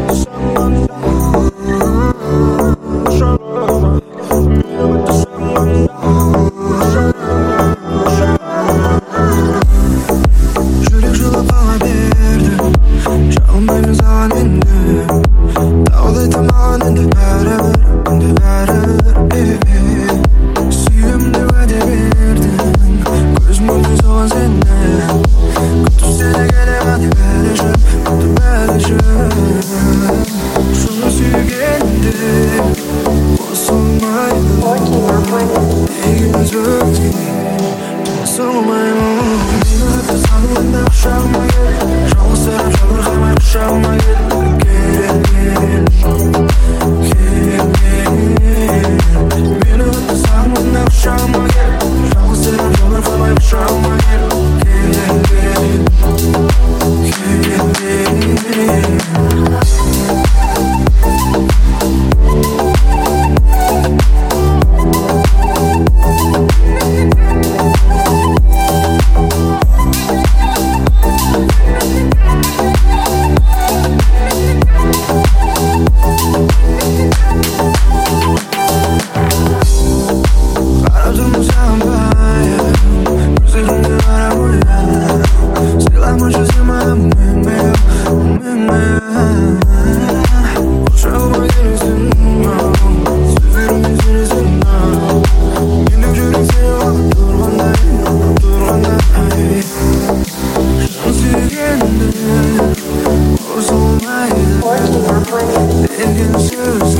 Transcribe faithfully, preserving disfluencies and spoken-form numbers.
Жүрек жылап ала берді, жалынбаймын саған енді. Дауылдайтын маған енді бәрібір, енді бәрібір. Сүйемін деп уәде бердің, көзім көрді соған сені. Күтіп сені келемін деп бәрі үшін, күтіп бәрі үшін. Шын сүйгенде қосылмайды, егіз өткен қосылмаймын. Мені өтті санымда құшағыма кел, жалғызсырап жабырқамай құшағыма кел. Кел, кел, кел. Мені өтті санымда құшағыма кел, жалғызсырап жабырқамай құшағыма кел. Кел, кел, кел. Қарап тұрмын саған баяу, көздеріңді қарап ойлап. Сыйламашы сен маған мұңмен, мұңмен. Құшағыма келесің, сөздеріңмен сенесің. Мендік жүрек сені бағып тұрғандай, тұрғандай. Шын сүйгенде қосылмайды, деген сөз.